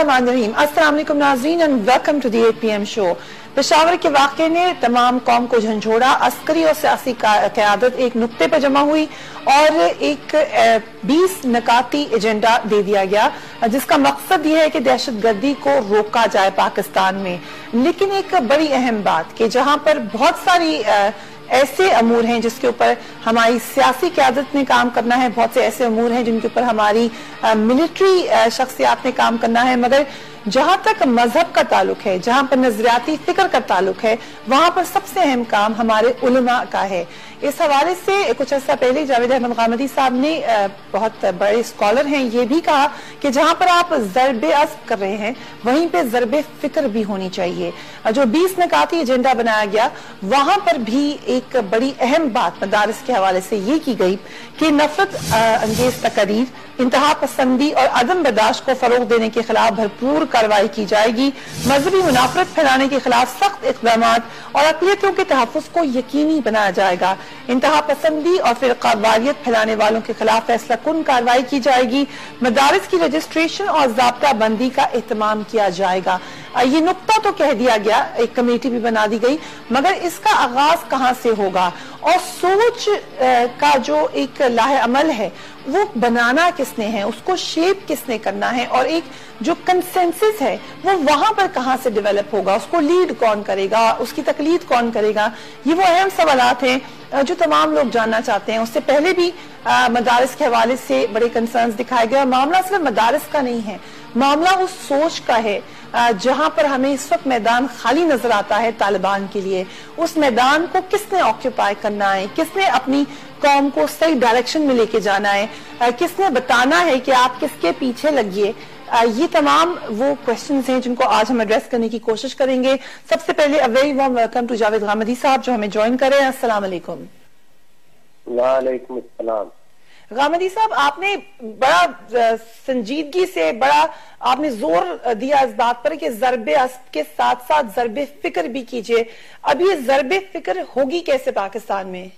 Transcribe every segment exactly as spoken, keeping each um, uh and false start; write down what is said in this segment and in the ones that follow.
बिस्मिल्लाहिर्रहमानिर्रहीम। अस्सलाम वालेकुम नाज़रीन and welcome to the eight P M show. Peshawar के वाक़े ने तमाम कौम को झंझोड़ा, अस्करी और सियासी क़यादत एक नुक्ते पर जमा हुई और एक बीस नकाती एजेंडा दे दिया गया जिसका मकसद ये है कि दहशत गर्दी को रोका जाए पाकिस्तान में। लेकिन एक बड़ी अहम बात कि जहां पर बहुत सारी आ, ऐसे अमूर हैं जिसके ऊपर हमारी सियासी क़यादत ने काम करना है, बहुत से ऐसे अमूर हैं जिनके ऊपर हमारी मिलिट्री शख्सियात ने काम करना है, मगर जहां तक मजहब का ताल्लुक है, जहां पर नजरियाती फिक्र का ताल्लुक है, वहां पर सबसे अहम काम हमारे उलमा का है। इस हवाले से कुछ अर्सा पहले जावेद अहमद गामदी साहब ने बहुत बड़े स्कॉलर हैं ये भी कहा कि जहां पर आप ज़रबे अस्ब कर रहे हैं वहीं पे ज़रबे फिक्र भी होनी चाहिए। जो बीस नकाती एजेंडा बनाया गया वहां पर भी एक बड़ी अहम बात मदारिस के हवाले से ये की गई कि नफरत अंगेज तकरीर, इंतहा पसंदी और अदम बर्दाश्त को फरोग देने के खिलाफ भरपूर कार्रवाई की जाएगी। मजहबी मुनाफरत फैलाने के खिलाफ सख्त इक़दाम और अक़लियतों के तहफ़्फ़ुज़ को यकीनी बनाया जाएगा। इंतहा पसंदी और फ़िरक़ावारियत फैलाने वालों के खिलाफ फैसला कुन कार्रवाई की जाएगी। मदारिस की रजिस्ट्रेशन और ज़ाब्ता बंदी का एहतमाम किया जाएगा। ये नुक्ता तो कह दिया गया, एक कमेटी भी बना दी गई, मगर इसका आगाज कहां से होगा और सोच का जो एक लाहे अमल है वो बनाना किसने है, उसको शेप किसने करना है और एक जो कंसेंसस है वो वहां पर कहां से डेवलप होगा, उसको लीड कौन करेगा, उसकी तकलीद कौन करेगा। ये वो अहम सवालात हैं जो तमाम लोग जानना चाहते हैं। उससे पहले भी आ, मदारिस के हवाले से बड़े कंसर्न्स दिखाए गए। मामला सिर्फ मदारिस का नहीं है, मामला उस सोच का है जहां पर हमें इस वक्त मैदान खाली नजर आता है तालिबान के लिए। उस मैदान को किसने ऑक्यूपाई करना है, किसने अपनी कौम को सही डायरेक्शन में लेके जाना है, किसने बताना है कि आप किसके पीछे लगिए। ये तमाम वो क्वेश्चंस हैं जिनको आज हम एड्रेस करने की कोशिश करेंगे। सबसे पहले a very warm welcome to Javed Ghamidi साहब जो हमें ज्वाइन कर रहे हैं। अस्सलाम वालेकुम। वालेकुम अस्सलाम। गामदी साहब, आपने बड़ा संजीदगी से बड़ा आपने जोर दिया इस बात पर कि ज़रबे अस्ब के साथ साथ ज़रबे फिक्र भी कीजिए। अब ये ज़रबे फिक्र होगी कैसे पाकिस्तान में?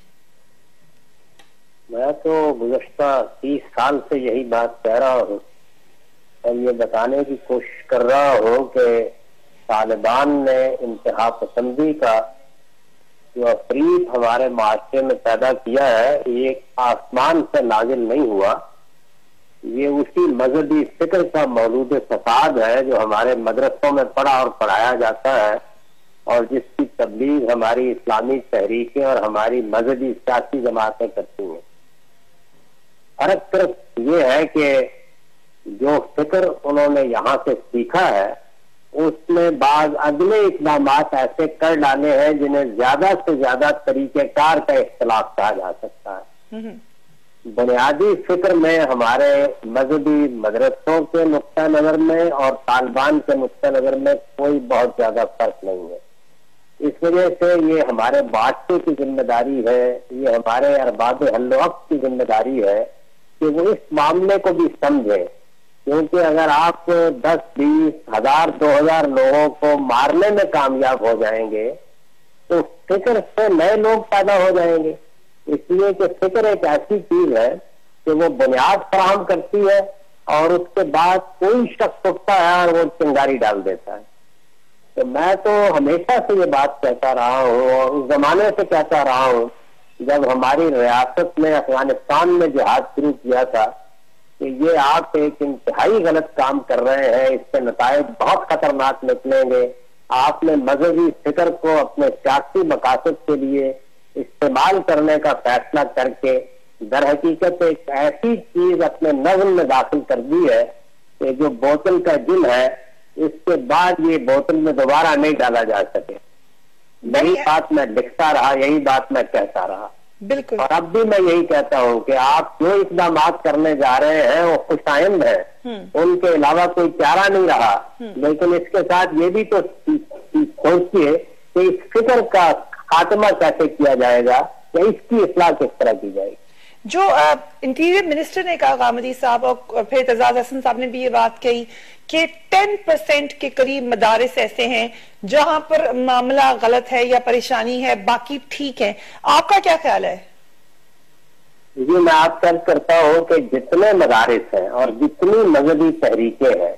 मैं तो गुज़श्ता तीस साल से यही बात कह रहा हूँ और ये बताने की कोशिश कर रहा हूँ कि तालिबान ने इंतहा पसंदी का जो अफरीत हमारे माशरे में पैदा किया है ये आसमान से नाजिल नहीं हुआ, ये उसी मजहबी फिक्र का मौजूद फसाद है जो हमारे मदरसों में पढ़ा और पढ़ाया जाता है और जिसकी तबलीग हमारी इस्लामी तहरीकें और हमारी मजहबी सियासी जमातें करती हैं। फर्क सिर्फ ये है कि जो फिक्र उन्होंने यहाँ से सीखा है उसमें बाद अगले इकदाम ऐसे कर डाले हैं जिन्हें ज्यादा से ज्यादा तरीकेकार का इख्तलाफ कहा जा सकता है। बुनियादी फिक्र में हमारे मजहबी मदरसों के नुक्ता नजर में और तालिबान के नुक्ता नजर में कोई बहुत ज्यादा फर्क नहीं है। इस वजह से ये हमारे बादशाह की जिम्मेदारी है, ये हमारे अरबाब हल्लवक्त की जिम्मेदारी है कि वो इस मामले को भी समझे, क्योंकि अगर आप दस बीस हजार दो हजार लोगों को मारने में कामयाब हो जाएंगे तो फिक्र से नए लोग पैदा हो जाएंगे। इसलिए कि फिक्र एक ऐसी चीज है कि वो बुनियाद फराहम करती है और उसके बाद कोई शख्स उठता है और वो चिंगारी डाल देता है। तो मैं तो हमेशा से ये बात कहता रहा हूँ और उस जमाने से कहता रहा हूँ जब हमारी रियासत ने अफगानिस्तान में जिहाद शुरू किया था कि ये आप एक इंतहाई गलत काम कर रहे हैं, इसके नतायज बहुत खतरनाक निकलेंगे। आपने मजहबी फिक्र को अपने सियासी मकासद के लिए इस्तेमाल करने का फैसला करके दर हकीकत एक ऐसी चीज अपने नज़्म में दाखिल कर दी है कि जो बोतल का जिन है इसके बाद ये बोतल में दोबारा नहीं डाला जा सके। यही बात मैं लिखता रहा, यही बात मैं कहता रहा, बिल्कुल। और अब भी मैं यही कहता हूँ कि आप जो इकदाम करने जा रहे हैं वो खुशाइंद है, उनके अलावा कोई चारा नहीं रहा। लेकिन इसके साथ ये भी तो सोचिए कि इस फिक्र का खात्मा कैसे किया जाएगा या इसकी इस्लाह किस तरह की जाएगी। जो इंटीरियर मिनिस्टर ने कहा गामदी साहब और फिर एतजाज हसन साहब ने भी ये बात कही कि टेन परसेंट के करीब मदारिस ऐसे हैं जहां पर मामला गलत है या परेशानी है, बाकी ठीक है। आपका क्या ख्याल है? जी, मैं आप तर्क करता हूँ कि जितने मदारिस हैं और जितनी मजहबी तहरीकें हैं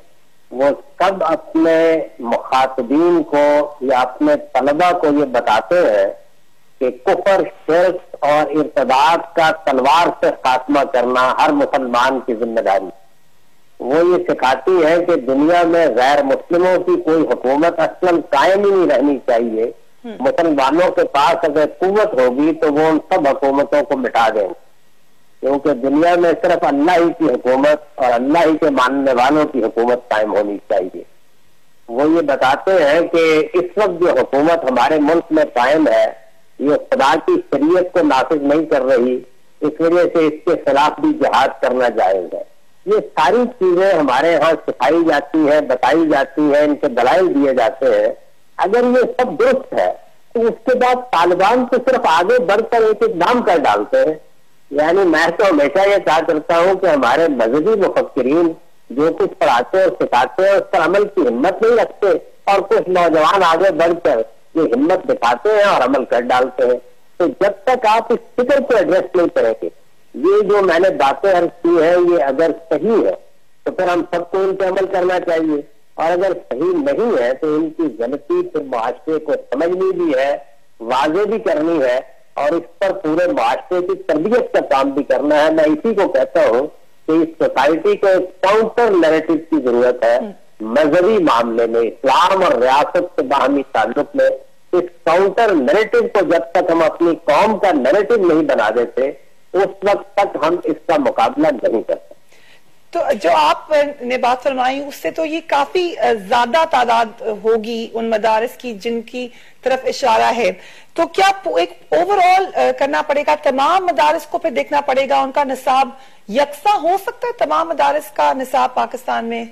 وہ سب اپنے مخاطبین کو یا اپنے طلبہ کو یہ بتاتے ہیں کہ کفر، شرک اور ارتداد کا تلوار سے خاتمہ کرنا ہر مسلمان کی ذمہ داری۔ وہ یہ سکھاتی ہے کہ دنیا میں غیر مسلموں کی کوئی حکومت اصلاً قائم ہی نہیں رہنی چاہیے۔ مسلمانوں کے پاس اگر قوت ہوگی تو وہ ان سب حکومتوں کو مٹا دیں گے، کیونکہ دنیا میں صرف اللہ ہی کی حکومت اور اللہ ہی کے ماننے والوں کی حکومت قائم ہونی چاہیے۔ وہ یہ بتاتے ہیں کہ اس وقت جو حکومت ہمارے ملک میں قائم ہے یہ خدا کی شریعت کو نافذ نہیں کر رہی، اس وجہ سے اس کے خلاف بھی جہاد کرنا جائز ہے۔ یہ ساری چیزیں ہمارے ہاں سکھائی جاتی ہیں، بتائی جاتی ہیں، ان کے دلائل دیے جاتے ہیں۔ اگر یہ سب درست ہے تو اس کے بعد طالبان تو صرف آگے بڑھ کر ایک اقدام کر ڈالتے ہیں۔ یعنی میں تو ہمیشہ یہ کہا کرتا ہوں کہ ہمارے مذہبی مفکرین جو کچھ پڑھاتے اور سکھاتے ہیں اس پر عمل کی ہمت نہیں رکھتے، اور کچھ نوجوان آگے بڑھ کر یہ ہمت دکھاتے ہیں اور عمل کر ڈالتے ہیں۔ تو جب تک آپ اس فکر کو ایڈریس نہیں کریں گے، یہ جو میں نے باتیں عرض کی ہیں یہ اگر صحیح ہے تو پھر ہم سب کو ان پہ عمل کرنا چاہیے، اور اگر صحیح نہیں ہے تو ان کی غلطی پھر معاشرے کو سمجھنی بھی ہے، واضح بھی کرنی ہے، اور اس پر پورے معاشرے کی تربیت کا کام بھی کرنا ہے۔ میں اسی کو کہتا ہوں کہ اس سوسائٹی کو ایک کاؤنٹر نیریٹو کی ضرورت ہے مذہبی معاملے میں، اسلام اور ریاست کے باہمی تعلق میں۔ اس کاؤنٹر نیریٹو کو جب تک ہم اپنی قوم کا نیریٹو نہیں بنا دیتے اس وقت تک ہم اس کا مقابلہ نہیں کر سکتے۔ تو جو آپ نے بات فرمائی اس سے تو یہ کافی زیادہ تعداد ہوگی ان مدارس کی جن کی طرف اشارہ ہے، تو کیا ایک اوور آل کرنا پڑے گا، تمام مدارس کو پھر دیکھنا پڑے گا، ان کا نصاب یکساں ہو سکتا ہے تمام مدارس کا نصاب پاکستان میں؟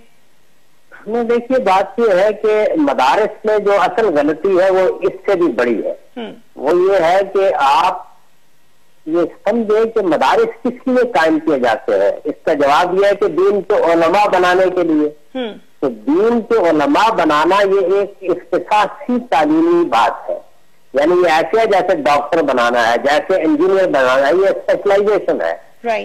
دیکھیے بات یہ ہے کہ مدارس میں جو اصل غلطی ہے وہ اس سے بھی بڑی ہے۔ وہ یہ ہے کہ آپ یہ سمجھے کہ مدارس کس لیے قائم کیے جاتے ہیں۔ اس کا جواب یہ ہے کہ دین کے علماء بنانے کے لیے۔ تو دین کے علماء بنانا یہ ایک اختصاصی تعلیمی بات ہے، یعنی یہ ایسے ہے جیسے ڈاکٹر بنانا ہے، جیسے انجینئر بنانا ہے، یہ اسپیشلائزیشن ہے۔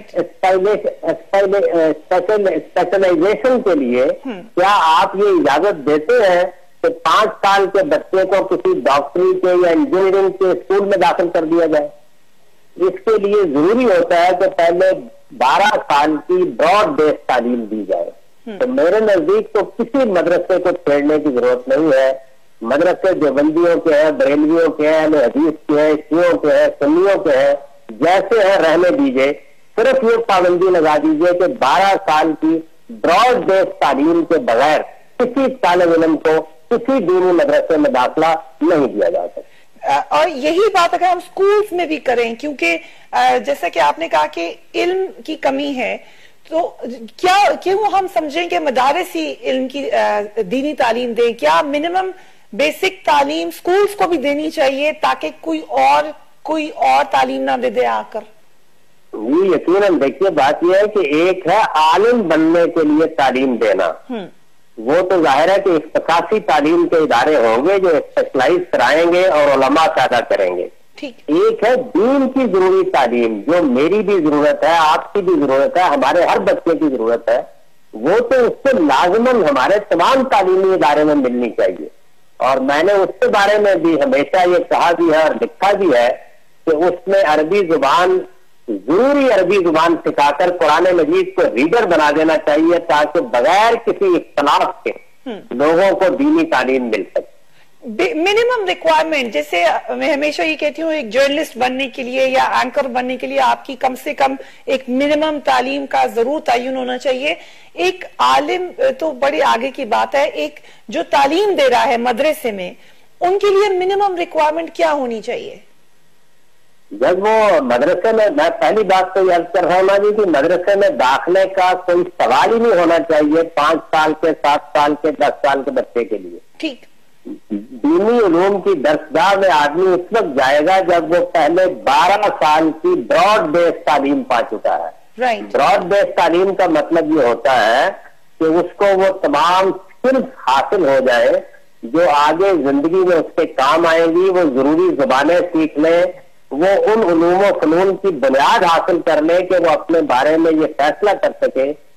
اسپیشلائزیشن کے لیے کیا آپ یہ اجازت دیتے ہیں کہ پانچ سال کے بچے کو کسی ڈاکٹری کے یا انجینئرنگ کے اسکول میں داخل کر دیا جائے؟ اس کے لیے ضروری ہوتا ہے کہ پہلے بارہ سال کی براڈ بیس تعلیم دی جائے۔ تو میرے نزدیک تو کسی مدرسے کو چھیڑنے کی ضرورت نہیں ہے۔ مدرسے دیوبندیوں کے ہیں، بریلویوں کے ہیں، اہل حدیث کے ہیں، شیعوں کے ہیں، سنیوں کے ہیں، جیسے ہیں رہنے دیجئے۔ صرف یہ پابندی لگا دیجئے کہ بارہ سال کی براڈ بیس تعلیم کے بغیر کسی طالب علم کو کسی دینی مدرسے میں داخلہ نہیں دیا جا سکتا۔ اور یہی بات اگر ہم سکولز میں بھی کریں، کیونکہ جیسا کہ آپ نے کہا کہ علم کی کمی ہے، تو کیا کیوں ہم سمجھیں کہ مدارس ہی علم کی دینی تعلیم دیں؟ کیا منیمم بیسک تعلیم سکولز کو بھی دینی چاہیے تاکہ کوئی اور کوئی اور تعلیم نہ دے دے آ کر؟ یہ یقیناً دیکھیے بات یہ ہے کہ ایک ہے عالم بننے کے لیے تعلیم دینا، وہ تو ظاہر ہے کہ اختصاصی تعلیم کے ادارے ہوں گے جو اسپیشلائز کرائیں گے اور علماء پیدا کریں گے۔ ایک ہے دین کی ضروری تعلیم جو میری بھی ضرورت ہے، آپ کی بھی ضرورت ہے، ہمارے ہر بچے کی ضرورت ہے، وہ تو اس سے لازماً ہمارے تمام تعلیمی ادارے میں ملنی چاہیے۔ اور میں نے اس کے بارے میں بھی ہمیشہ یہ کہا بھی ہے اور لکھا بھی ہے کہ اس میں عربی زبان، ضروری عربی زبان سکھا کر قرآن مجید کو ریڈر بنا دینا چاہیے تاکہ بغیر کسی اختلاف کے لوگوں کو دینی تعلیم مل سکے۔ منیمم ریکوائرمنٹ، جیسے میں ہمیشہ یہ کہتی ہوں ایک جرنلسٹ بننے کے لیے یا اینکر بننے کے لیے آپ کی کم سے کم ایک منیمم تعلیم کا ضرور تعین ہونا چاہیے۔ ایک عالم تو بڑی آگے کی بات ہے، ایک جو تعلیم دے رہا ہے مدرسے میں، ان کے لیے منیمم ریکوائرمنٹ کیا ہونی چاہیے؟ جب وہ مدرسے میں، میں پہلی بات تو یہ عرض کر رہا ہوں کہ مدرسے میں داخلے کا کوئی سوال ہی نہیں ہونا چاہیے پانچ سال کے، سات سال کے، دس سال کے بچے کے لیے۔ ٹھیک، دینی علوم کی درسگاہ میں آدمی اس وقت جائے گا جب وہ پہلے بارہ سال کی براڈ بیس تعلیم پا چکا ہے۔ براڈ بیس تعلیم کا مطلب یہ ہوتا ہے کہ اس کو وہ تمام سکلز حاصل ہو جائے جو آگے زندگی میں اس کے کام آئیں گی، وہ ضروری زبانیں سیکھ لیں، وہ ان علوم و فنون کی بنیاد حاصل کر لیں کہ وہ اپنے بارے میں یہ فیصلہ کر سکے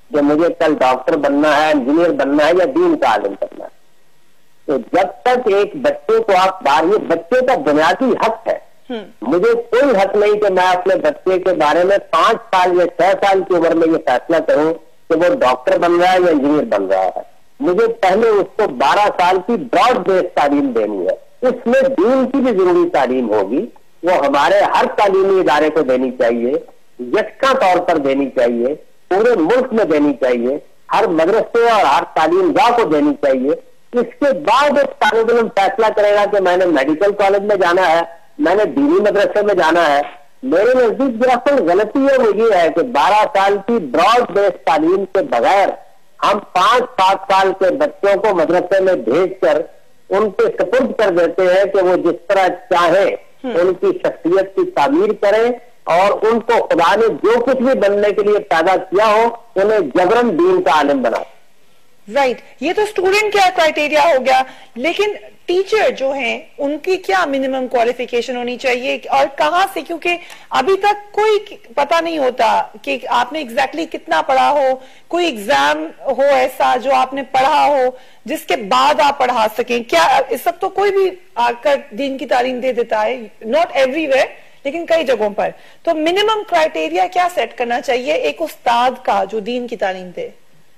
کہ مجھے کل ڈاکٹر بننا ہے, انجینئر بننا ہے یا دین کا عالم بننا ہے. تو جب تک ایک بچے کو آپ بارہویں, بچے کا بنیادی حق ہے, مجھے کوئی حق نہیں کہ میں اپنے بچے کے بارے میں پانچ سال یا چھ سال کی عمر میں یہ فیصلہ کروں کہ وہ ڈاکٹر بن رہا ہے یا انجینئر بن رہا ہے. مجھے پہلے اس کو بارہ سال کی براڈ بیس تعلیم دینی ہے, اس میں دین کی بھی ضروری تعلیم ہوگی, وہ ہمارے ہر تعلیمی ادارے کو دینی چاہیے, یکساں طور پر دینی چاہیے, پورے ملک میں دینی چاہیے, ہر مدرسے اور ہر تعلیم گاہ کو دینی چاہیے. اس کے بعد ایک طالب علم فیصلہ کرے گا کہ میں نے میڈیکل کالج میں جانا ہے, میں نے دینی مدرسے میں جانا ہے. میرے نزدیک دراصل غلطی ہے وہ یہ ہے کہ بارہ سال کی براڈ بیس تعلیم کے بغیر ہم پانچ سات سال کے بچوں کو مدرسے میں بھیج کر ان کے سپرد کر دیتے ہیں کہ وہ جس طرح چاہیں ان کی شخصیت کی تعمیر کریں, اور ان کو خدا نے جو کچھ بھی بننے کے لیے پیدا کیا ہو انہیں جبرن دین کا عالم بنا. Right right. یہ تو اسٹوڈنٹ کا کرائٹیریا ہو گیا, لیکن ٹیچر جو ہیں ان کی کیا منیمم کوالیفیکیشن ہونی چاہیے اور کہاں سے, کیونکہ ابھی تک کوئی پتا نہیں ہوتا کہ آپ نے ایگزیکٹلی کتنا پڑھا ہو, کوئی ایگزام ہو ایسا جو آپ نے پڑھا ہو جس کے بعد آپ پڑھا سکیں. کیا اس وقت تو کوئی بھی آ کر دین کی تعلیم دے دیتا ہے, ناٹ ایوری ویئر لیکن کئی جگہوں پر, تو منیمم کرائٹیریا کیا سیٹ کرنا چاہیے ایک استاد کا جو دین کی تعلیم دے؟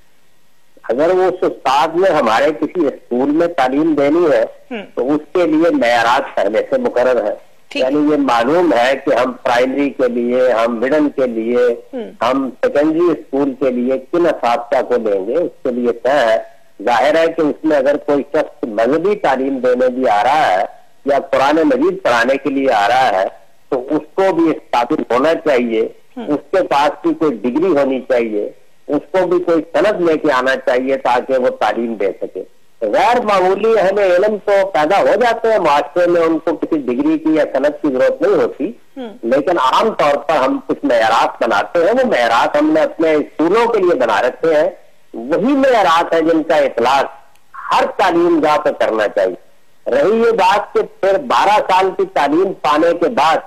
اگر وہ اس استاد نے ہمارے کسی اسکول میں تعلیم دینی ہے تو اس کے لیے معیارات پہلے سے مقرر ہے. یعنی یہ معلوم ہے کہ ہم پرائمری کے لیے, ہم مڈل کے لیے, ہم سیکنڈری اسکول کے لیے کن اساتذہ کو دیں گے, اس کے لیے طے ہے. ظاہر ہے کہ اس میں اگر کوئی شخص مذہبی تعلیم دینے بھی آ رہا ہے یا قرآن مجید پڑھانے کے لیے آ رہا ہے تو اس کو بھی اس قابل ہونا چاہیے, اس کے پاس بھی کوئی ڈگری ہونی چاہیے, اس کو بھی کوئی سند لے کے آنا چاہیے تاکہ وہ تعلیم دے سکے. غیر معمولی اہل علم تو پیدا ہو جاتے ہیں معاشرے میں, ان کو کسی ڈگری کی یا سند کی ضرورت نہیں ہوتی, لیکن عام طور پر ہم کچھ معیارات بناتے ہیں. وہ معیارات ہم نے اپنے اسکولوں کے لیے بنا رکھے ہیں, وہی معیارات ہیں جن کا اطلاق ہر تعلیم گاہ پہ کرنا چاہیے. رہی یہ بات کہ پھر بارہ سال کی تعلیم پانے کے بعد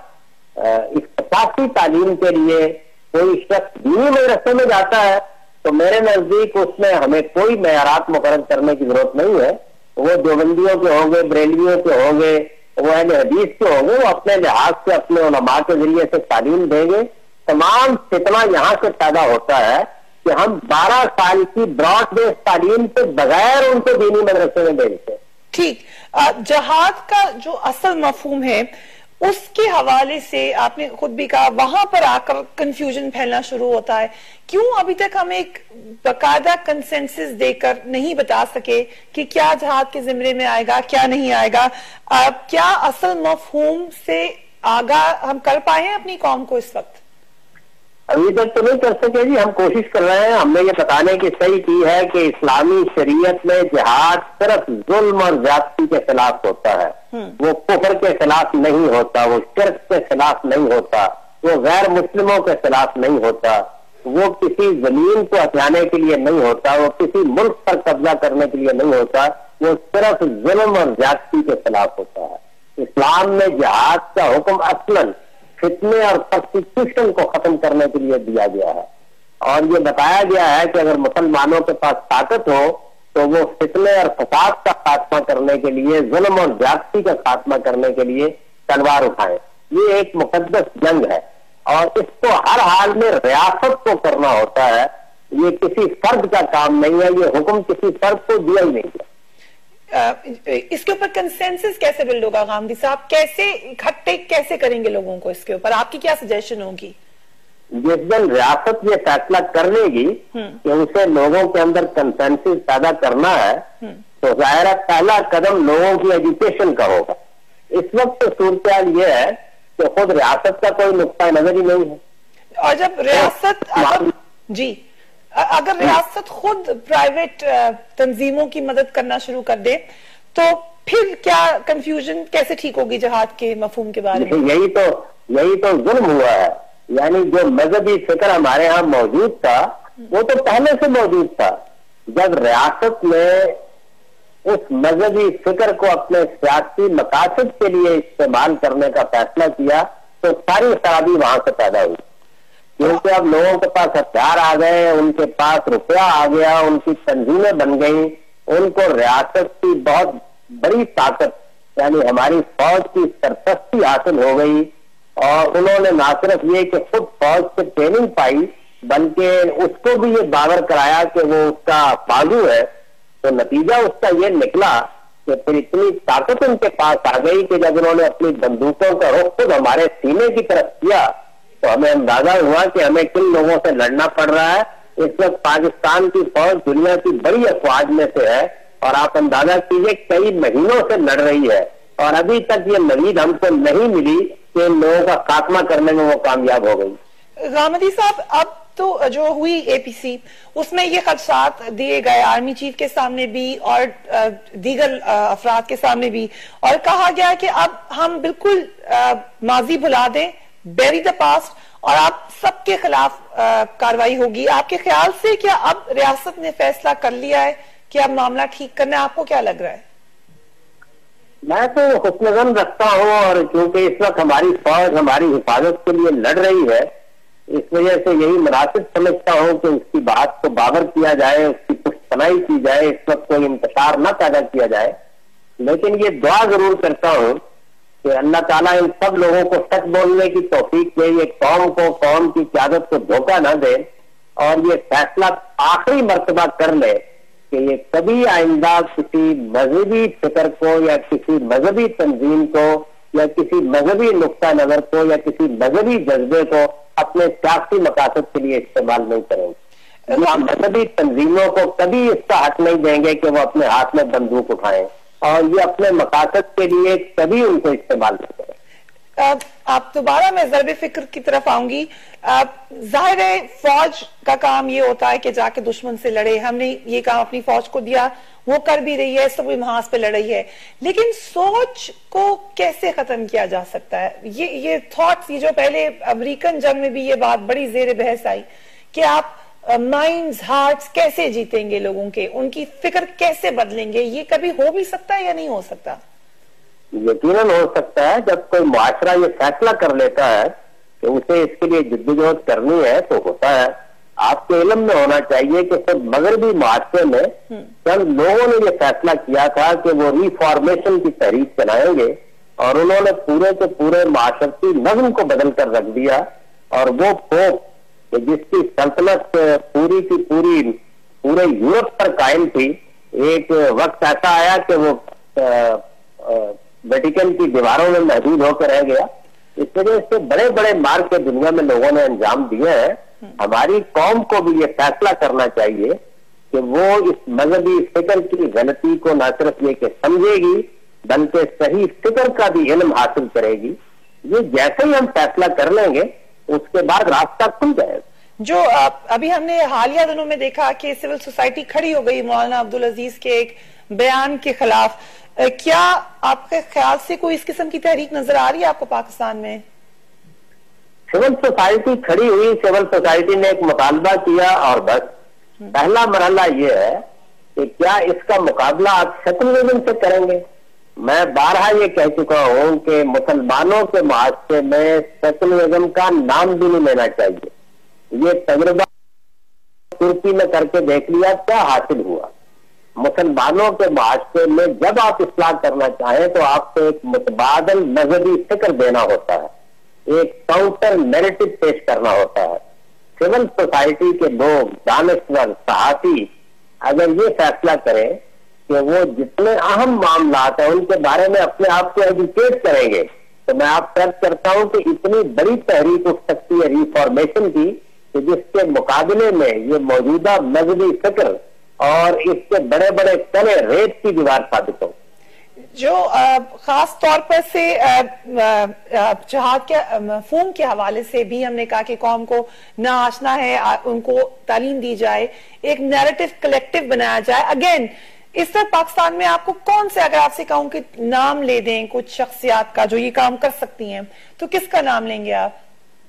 اختصاصی تعلیم کے لیے کوئی شخص دینی مدرسے میں جاتا ہے تو میرے نزدیک اس میں ہمیں کوئی معیارات مقرر کرنے کی ضرورت نہیں ہے. وہ دیوبندیوں کے ہوں گے, بریلویوں کے ہوں گے, وہ اہل حدیث کے ہوں گے, وہ اپنے لحاظ سے اپنے علماء کے ذریعے سے تعلیم دیں گے. تمام فتنہ یہاں سے پیدا ہوتا ہے کہ ہم بارہ سال کی براڈ بیس تعلیم سے بغیر ان کو دینی مدرسے میں بھیجتے ہیں. ٹھیک, جہاد کا جو اصل مفہوم ہے اس کے حوالے سے آپ نے خود بھی کہا وہاں پر آ کر کنفیوژن پھیلنا شروع ہوتا ہے. کیوں ابھی تک ہم ایک باقاعدہ کنسنسس دے کر نہیں بتا سکے کہ کیا جہاد کے زمرے میں آئے گا, کیا نہیں آئے گا؟ کیا اصل مفہوم سے آگاہ ہم کر پائے ہیں اپنی قوم کو اس وقت؟ ابھی تک تو نہیں کر سکے جی, ہم کوشش کر رہے ہیں. ہم نے یہ بتانے کی صحیح کی ہے کہ اسلامی شریعت میں جہاد صرف ظلم اور زیادتی کے خلاف ہوتا ہے, وہ کفر کے خلاف نہیں ہوتا, وہ شرک کے خلاف نہیں ہوتا, وہ غیر مسلموں کے خلاف نہیں ہوتا, وہ کسی زمین کو ہتھیانے کے لیے نہیں ہوتا, وہ کسی ملک پر قبضہ کرنے کے لیے نہیں ہوتا, وہ صرف ظلم اور زیادتی کے خلاف ہوتا ہے. اسلام میں جہاد کا حکم اصلاً فتنے اور پرسیکیوشن کو ختم کرنے کے لیے دیا گیا ہے, اور یہ بتایا گیا ہے کہ اگر مسلمانوں کے پاس طاقت ہو تو وہ فتنے اور فساد کا خاتمہ کرنے کے لیے, ظلم اور زیادتی کا خاتمہ کرنے کے لیے تلوار اٹھائیں. یہ ایک مقدس جنگ ہے اور اس کو ہر حال میں ریاست کو کرنا ہوتا ہے. یہ کسی فرد کا کام نہیں ہے, یہ حکم کسی فرد کو دیا ہی نہیں ہے. اس کے اوپر کنسنسس کیسے بلڈ ہوگا غامدی صاحب, کیسے اکٹھے کیسے کریں گے لوگوں کو اس کے اوپر؟ آپ کی کیا سجیشن ہوگی؟ جس دن ریاست یہ فیصلہ کر لے گی کہ اسے لوگوں کے اندر کنسنسس پیدا کرنا ہے تو ظاہر ہے پہلا قدم لوگوں کی ایجوکیشن کا ہوگا. اس وقت تو صورتحال یہ ہے کہ خود ریاست کا کوئی نقطہ نظر ہی نہیں ہے, اور جب ریاست اگر جی اگر ریاست خود پرائیویٹ تنظیموں کی مدد کرنا شروع کر دے تو پھر کیا کنفیوژن کیسے ٹھیک ہوگی جہاد کے مفہوم کے بارے میں؟ یہی تو یہی تو ظلم ہوا ہے. یعنی جو مذہبی فکر ہمارے ہاں موجود تھا وہ تو پہلے سے موجود تھا. جب ریاست نے اس مذہبی فکر کو اپنے سیاسی مقاصد کے لیے استعمال کرنے کا فیصلہ کیا تو ساری خرابی وہاں سے پیدا ہوئی. کیونکہ اب لوگوں کے پاس ہتھیار آ گئے، ان کے پاس روپیہ آ گیا، ان کی تنظیمیں بن گئی، ان کو ریاست کی بہت بڑی طاقت یعنی ہماری فوج کی سرپرستی حاصل ہو گئی، اور انہوں نے نہ صرف یہ کہ خود فوج سے ٹریننگ پائی بلکہ اس کو بھی یہ باور کرایا کہ وہ اس کا بازو ہے۔ تو نتیجہ اس کا یہ نکلا کہ پھر اتنی طاقت ان کے پاس آ گئی کہ جب انہوں نے اپنی بندوقوں کا رخ خود ہمارے سینے کی طرف کیا تو ہمیں اندازہ ہوا کہ ہمیں کن لوگوں سے لڑنا پڑ رہا ہے۔ اس وقت پاکستان کی فوج دنیا کی بڑی افواج میں سے ہے، اور آپ اندازہ کیجئے کئی مہینوں سے لڑ رہی ہے، اور ابھی تک یہ مزید ہم کو نہیں ملی کہ ان لوگوں کا خاتمہ کرنے میں وہ کامیاب ہو گئی۔ غامدی صاحب، اب تو جو ہوئی اے پی سی، اس میں یہ خدشات دیے گئے آرمی چیف کے سامنے بھی اور دیگر افراد کے سامنے بھی، اور کہا گیا کہ اب ہم بالکل ماضی بھلا دیں، بیری دا پاسٹ، اور آپ سب کے خلاف کاروائی ہوگی۔ آپ کے خیال سے کیا اب ریاست نے فیصلہ کر لیا ہے کہ اب معاملہ ٹھیک کرنا ہے؟ آپ کو کیا لگ رہا ہے؟ میں تو حسن ظن رکھتا ہوں، اور چونکہ اس وقت ہماری فوج ہماری حفاظت کے لیے لڑ رہی ہے، اس وجہ سے یہی مناسب سمجھتا ہوں کہ اس کی بات کو باور کیا جائے، اس کی پشت پناہی کی جائے، اس وقت کوئی انتشار نہ پیدا کیا جائے۔ لیکن یہ دعا ضرور کرتا ہوں کہ اللہ تعالیٰ ان سب لوگوں کو سچ بولنے کی توفیق دے، یہ قوم کو، قوم کی قیادت کو دھوکہ نہ دے، اور یہ فیصلہ آخری مرتبہ کر لے کہ یہ کبھی آئندہ کسی مذہبی فکر کو یا کسی مذہبی تنظیم کو یا کسی مذہبی نقطہ نظر کو یا کسی مذہبی جذبے کو اپنے سیاسی مقاصد کے لیے استعمال نہیں کریں گے۔ یہ مذہبی تنظیموں کو کبھی اس کا حق نہیں دیں گے کہ وہ اپنے ہاتھ میں بندوق اٹھائیں، اور یہ اپنے مقاصد کے لیے کبھی ان کو استعمال نہیں کریں۔ آپ دوبارہ میں ضرب فکر کی طرف آؤں گی۔ ظاہر ہے فوج کا کام یہ ہوتا ہے کہ جا کے دشمن سے لڑے، ہم نے یہ کام اپنی فوج کو دیا، وہ کر بھی رہی ہے، سب محاذ پہ لڑ رہی ہے، لیکن سوچ کو کیسے ختم کیا جا سکتا ہے؟ یہ یہ تھاٹس، یہ جو پہلے امریکن جنگ میں بھی یہ بات بڑی زیر بحث آئی کہ آپ مائنڈز، ہارٹس کیسے جیتیں گے لوگوں کے، ان کی فکر کیسے بدلیں گے؟ یہ کبھی ہو بھی سکتا ہے یا نہیں ہو سکتا؟ یقیناً ہو سکتا ہے۔ جب کوئی معاشرہ یہ فیصلہ کر لیتا ہے کہ اسے اس کے لیے جدوجہد کرنی ہے تو ہوتا ہے۔ آپ کے علم میں ہونا چاہیے کہ خود مغربی معاشرے میں چند لوگوں نے یہ فیصلہ کیا تھا کہ وہ ریفارمیشن کی تحریک چلائیں گے، اور انہوں نے پورے کے پورے معاشرتی نظم کو بدل کر رکھ دیا، اور وہ پوپ جس کی سلطنت پوری کی پوری پورے یورپ پر قائم تھی، ایک وقت ایسا آیا کہ وہ ویٹیکن کی دیواروں میں محدود ہو کر رہ گیا۔ اس وجہ سے بڑے بڑے مار کے دنیا میں لوگوں نے انجام دیے ہیں۔ ہماری قوم کو بھی یہ فیصلہ کرنا چاہیے کہ وہ اس مذہبی فکر کی غلطی کو نہ صرف یہ کہ سمجھے گی بلکہ صحیح فکر کا بھی علم حاصل کرے گی۔ یہ جیسے ہی ہم فیصلہ کر لیں گے اس کے بعد راستہ کھل جائے گا۔ جو ابھی ہم نے حالیہ دنوں میں دیکھا کہ سول سوسائٹی کھڑی ہو گئی مولانا عبدالعزیز کے ایک بیان کے خلاف، کیا آپ کے خیال سے کوئی اس قسم کی تحریک نظر آ رہی ہے آپ کو پاکستان میں؟ سول سوسائٹی کھڑی ہوئی، سول سوسائٹی نے ایک مطالبہ کیا، اور بس پہلا مرحلہ یہ ہے کہ کیا اس کا مقابلہ آپ سیکولرزم سے کریں گے؟ میں بارہا یہ کہہ چکا ہوں کہ مسلمانوں کے معاشرے میں سیکولرزم کا نام بھی نہیں لینا چاہیے۔ یہ تجربہ ترکی میں کر کے دیکھ لیا، کیا حاصل ہوا؟ مسلمانوں کے معاشرے میں جب آپ اصلاح کرنا چاہیں تو آپ کو ایک متبادل مذہبی فکر دینا ہوتا ہے، ایک کاؤنٹر نیریٹو پیش کرنا ہوتا ہے۔ سول سوسائٹی کے لوگ، دانشور، صحافی اگر یہ فیصلہ کریں کہ وہ جتنے اہم معاملات ہیں ان کے بارے میں اپنے آپ کو ایجوکیٹ کریں گے، تو میں آپ سے عرض کرتا ہوں کہ اتنی بڑی تحریک اٹھ سکتی ہے ریفارمیشن کی کہ جس کے مقابلے میں یہ موجودہ مذہبی فکر اور اس کے بڑے بڑے تلے ریت کی دیوار ثابت ہو۔ جو خاص طور پر سے جہاد کے مفہوم کے حوالے سے بھی ہم نے کہا کہ قوم کو نہ آشنا ہے، ان کو تعلیم دی جائے، ایک نیریٹو کلیکٹیو بنایا جائے۔ اگین اس طرح پاکستان میں آپ کو کون سے، اگر آپ سے کہوں کہ نام لے دیں کچھ شخصیات کا جو یہ کام کر سکتی ہیں، تو کس کا نام لیں گے آپ؟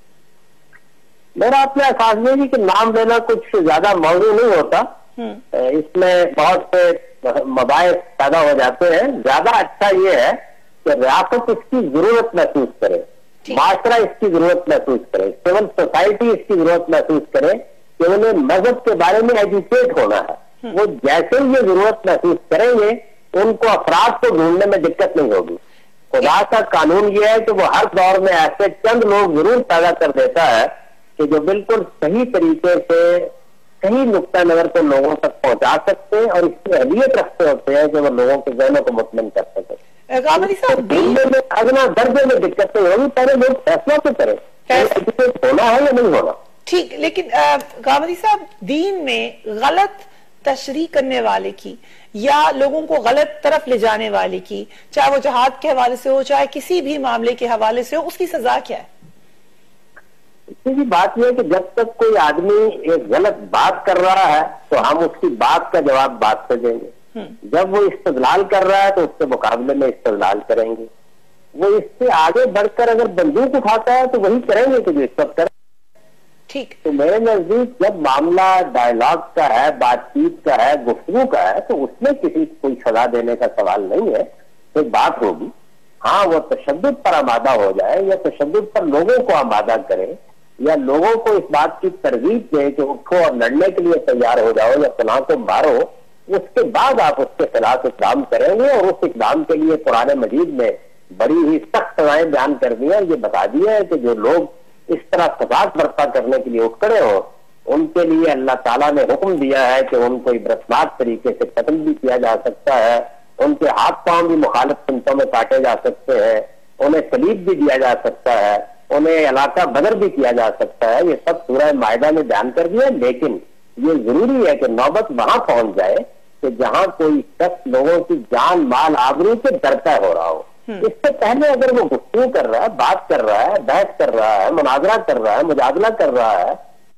میرا اپنا احساس نہیں کہ نام لینا کچھ زیادہ موضوع نہیں ہوتا، اس میں بہت سے مباحث پیدا ہو جاتے ہیں۔ زیادہ اچھا یہ ہے کہ ریاست اس کی ضرورت محسوس کرے، معاشرہ اس کی ضرورت محسوس کرے, سول سوسائٹی اس کی ضرورت محسوس کرے کہ انہیں مذہب کے بارے میں ایجوکیٹ ہونا ہے. وہ جیسے یہ ضرورت محسوس کریں گے ان کو افراد کو ڈھونڈنے میں دقت نہیں ہوگی. خدا کا قانون یہ ہے کہ وہ ہر دور میں ایسے چند لوگ ضرور پیدا کر دیتا ہے کہ جو بالکل صحیح طریقے سے صحیح نقطہ نظر کو لوگوں تک پہنچا سکتے ہیں اور اس کی اہلیت رکھتے ہوتے ہیں کہ وہ لوگوں کے ذہنوں کو مطمئن کر سکتے. ڈھونڈنے میں ادنا درجے میں دقت نہیں ہوگی, پہلے لوگ فیصلہ تو کریں ہونا ہے یا نہیں ہونا. ٹھیک, لیکن غامدی صاحب دین میں غلط تشریح کرنے والے کی یا لوگوں کو غلط طرف لے جانے والے کی, چاہے وہ جہاد کے حوالے سے ہو چاہے کسی بھی معاملے کے حوالے سے ہو, اس کی سزا کیا ہے؟ اسی بات یہ ہے کہ جب تک کوئی آدمی ایک غلط بات کر رہا ہے تو ہم اس کی بات کا جواب بات سے دیں گے. جب وہ استدلال کر رہا ہے تو اس کے مقابلے میں استدلال کریں گے. وہ اس سے آگے بڑھ کر اگر بندوق اٹھاتا ہے تو وہی کریں گے کہ جو اس وقت کریں. ٹھیک, تو میرے نزدیک جب معاملہ ڈائلاگ کا ہے, بات چیت کا ہے, گفتگو کا ہے, تو اس میں کسی کوئی سزا دینے کا سوال نہیں ہے. کوئی بات ہوگی, ہاں وہ تشدد پر آمادہ ہو جائے یا تشدد پر لوگوں کو آمادہ کرے یا لوگوں کو اس بات کی ترغیب دے کہ اٹھو اور لڑنے کے لیے تیار ہو جاؤ یا فلاں کو مارو, اس کے بعد آپ اس کے خلاف اقدام کریں گے. اور اس اقدام کے لیے قرآن مجید میں بڑی ہی سخت سزائیں بیان کر دی ہیں. یہ بتا دیا ہے کہ جو لوگ اس طرح فساد برپا کرنے کے لیے اٹھ کھڑے ہوں ان کے لیے اللہ تعالیٰ نے حکم دیا ہے کہ ان کو عبرتناک طریقے سے قتل بھی کیا جا سکتا ہے, ان کے ہاتھ پاؤں بھی مخالف سمتوں میں کاٹے جا سکتے ہیں, انہیں سلیب بھی دیا جا سکتا ہے, انہیں علاقہ بدر بھی کیا جا سکتا ہے. یہ سب سورہ مائدہ میں بیان کر دیا. لیکن یہ ضروری ہے کہ نوبت وہاں پہنچ جائے کہ جہاں کوئی شخص لوگوں کی جان مال آبرو سے ڈرتا ہو رہا ہو. اس سے پہلے اگر وہ گفتگو کر رہا ہے, بات کر رہا ہے, بحث کر رہا ہے, مناظرہ کر رہا ہے, مجادلہ کر رہا ہے,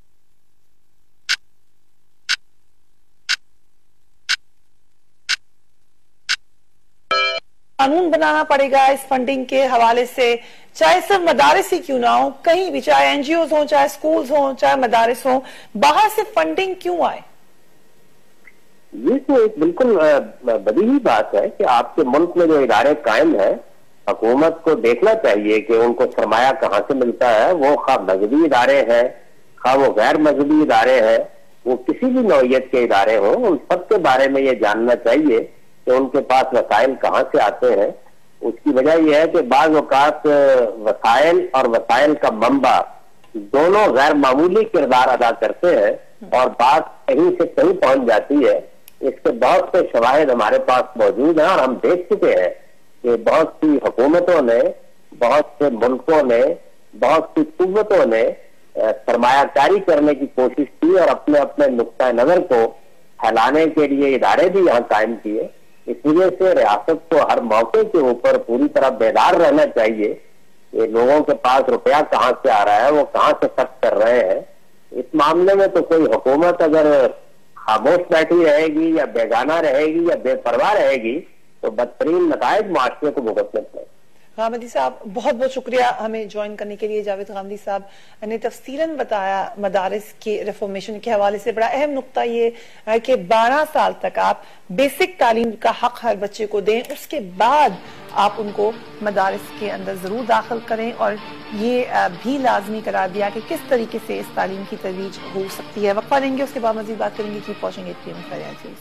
قانون بنانا پڑے گا اس فنڈنگ کے حوالے سے, چاہے صرف مدارس ہی کیوں نہ ہو, کہیں بھی, چاہے این جی اوز ہوں, چاہے سکولز ہوں, چاہے مدارس ہوں, باہر سے فنڈنگ کیوں آئے؟ یہ تو ایک بالکل بدیہی بات ہے کہ آپ کے ملک میں جو ادارے قائم ہیں, حکومت کو دیکھنا چاہیے کہ ان کو سرمایہ کہاں سے ملتا ہے. وہ خواہ مذہبی ادارے ہیں, خواہ وہ غیر مذہبی ادارے ہیں, وہ کسی بھی نوعیت کے ادارے ہوں, ان سب کے بارے میں یہ جاننا چاہیے کہ ان کے پاس وسائل کہاں سے آتے ہیں. اس کی وجہ یہ ہے کہ بعض اوقات وسائل اور وسائل کا منبع دونوں غیر معمولی کردار ادا کرتے ہیں اور بات کہیں سے کہیں پہنچ جاتی ہے. اس کے بہت سے شواہد ہمارے پاس موجود ہیں اور ہم دیکھ چکے ہیں کہ بہت سی حکومتوں نے, بہت سے ملکوں نے, بہت سی قوتوں نے سرمایہ کاری کرنے کی کوشش کی اور اپنے اپنے نقطہ نظر کو پھیلانے کے لیے ادارے بھی یہاں قائم کیے. اس وجہ سے ریاست کو ہر موقع کے اوپر پوری طرح بیدار رہنا چاہیے کہ لوگوں کے پاس روپیہ کہاں سے آ رہا ہے, وہ کہاں سے خرچ کر رہے ہیں. اس معاملے میں تو کوئی حکومت اگر خاموش بیٹھی رہے گی یا بیگانہ رہے گی یا بے پرواہ رہے گی تو بدترین نتائج معاشرے کو بھگتنے پڑیں. غامدی صاحب بہت بہت شکریہ ہمیں جوائن کرنے کے لیے. جاوید غامدی صاحب نے تفصیلاً بتایا مدارس کے ریفارمیشن کے حوالے سے. بڑا اہم نقطہ یہ ہے کہ بارہ سال تک آپ بیسک تعلیم کا حق ہر بچے کو دیں, اس کے بعد آپ ان کو مدارس کے اندر ضرور داخل کریں, اور یہ بھی لازمی قرار دیا کہ کس طریقے سے اس تعلیم کی ترویج ہو سکتی ہے. وقفہ لیں گے, اس کے بعد مزید بات کریں گے. کی پہنچیں گے پی ایم خیریت.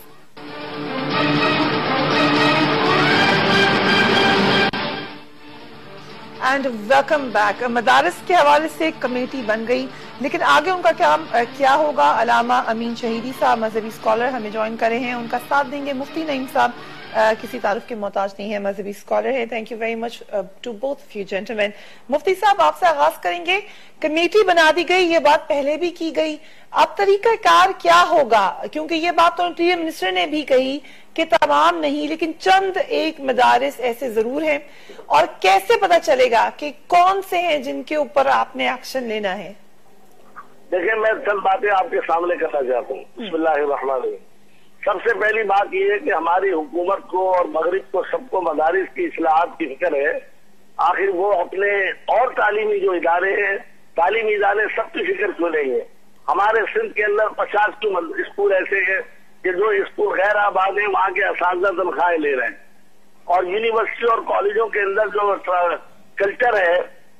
And welcome back. مدارس کے حوالے سے ایک کمیٹی بن گئی, لیکن آگے ان کا کام کیا ہوگا؟ علامہ امین شہیدی صاحب مذہبی اسکالر ہمیں جوائن کرے ہیں, ان کا ساتھ دیں گے. مفتی نعیم صاحب کسی تعارف کے محتاج نہیں ہے, مذہبی اسکالر ہے. Thank you very much to both of you gentleman. مفتی صاحب آپ سے آغاز کریں گے. کمیٹی بنا دی گئی, یہ بات پہلے بھی کی گئی, اب طریقہ کار کیا ہوگا؟ کیونکہ یہ بات تو انٹیریئر منسٹر نے بھی کہی کہ تمام نہیں لیکن چند ایک مدارس ایسے ضرور ہیں, اور کیسے پتا چلے گا کہ کون سے ہیں جن کے اوپر آپ نے ایکشن لینا ہے؟ دیکھیں, میں چند باتیں آپ کے سامنے کرنا چاہتا ہوں. بسم اللہ الرحمن الرحیم. سب سے پہلی بات یہ ہے کہ ہماری حکومت کو اور مغرب کو سب کو مدارس کی اصلاحات کی فکر ہے. آخر وہ اپنے اور تعلیمی جو ادارے ہیں, تعلیمی ادارے سب کی فکر کیوں نہیں ہے؟ ہمارے سندھ کے اندر پچاس کیوں اسکول ایسے ہیں کہ جو اسکول غیر آباد ہیں وہاں کے اساتذہ تنخواہیں لے رہے ہیں, اور یونیورسٹی اور کالجوں کے اندر جو کلچر ہے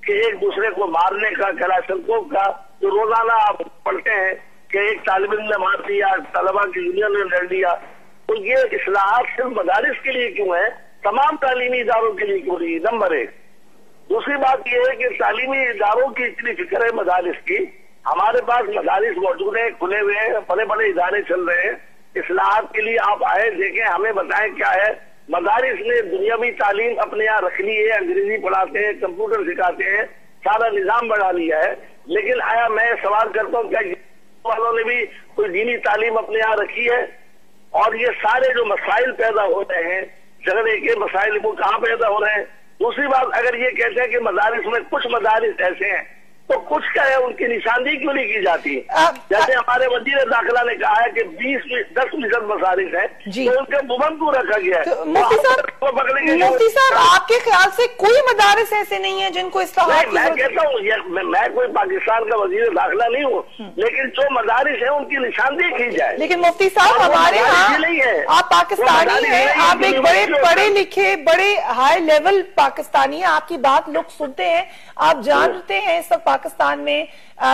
کہ ایک دوسرے کو مارنے کا، کلاشنکوف کا جو روزانہ آپ پڑھتے ہیں کہ ایک طالب علم نے مار دیا، طلبا کی یونین نے لڑ دیا، تو یہ اصلاحات صرف مدارس کے لیے کیوں ہے؟ تمام تعلیمی اداروں کے لیے کیوں نہیں؟ نمبر ایک۔ دوسری بات یہ ہے کہ تعلیمی اداروں کی اتنی فکر ہے مدارس کی، ہمارے پاس مدارس موجود ہیں، کھلے ہوئے ہیں، بڑے بڑے ادارے چل رہے ہیں، اصلاحات کے لیے آپ آئے دیکھیں، ہمیں بتائیں کیا ہے۔ مدارس نے دنیاوی تعلیم اپنے یہاں رکھ لی ہے، انگریزی پڑھاتے ہیں، کمپیوٹر سکھاتے ہیں، سارا نظام بڑھا لیا ہے، لیکن آیا میں سوال کرتا ہوں کیا والوں نے بھی کوئی دینی تعلیم اپنے یہاں رکھی ہے؟ اور یہ سارے جو مسائل پیدا ہو رہے ہیں، جھگڑے کے مسائل، وہ کہاں پیدا ہو رہے ہیں؟ دوسری بات، اگر یہ کہتے ہیں کہ مدارس میں کچھ مدارس ایسے ہیں تو کچھ کیا ہے، ان کی نشاندہی کیوں نہیں کی جاتی؟ جیسے ہمارے وزیر داخلہ نے کہا ہے کہ بیس دس فیصد مدارس ہیں تو ان کے مبن کو رکھا گیا ہے۔ مفتی صاحب مفتی صاحب آپ کے خیال سے کوئی مدارس ایسے نہیں ہیں جن کو اصلاحات کی؟ میں کہتا ہوں میں کوئی پاکستان کا وزیر داخلہ نہیں ہوں، لیکن جو مدارس ہیں ان کی نشاندہی کی جائے۔ لیکن مفتی صاحب ہمارے یہاں آپ پاکستانی ہیں، آپ ایک بڑے پڑھے لکھے بڑے ہائی لیول پاکستانی ہیں، آپ کی بات لوگ سنتے ہیں، آپ جانتے ہیں اس وقت پاکستان میں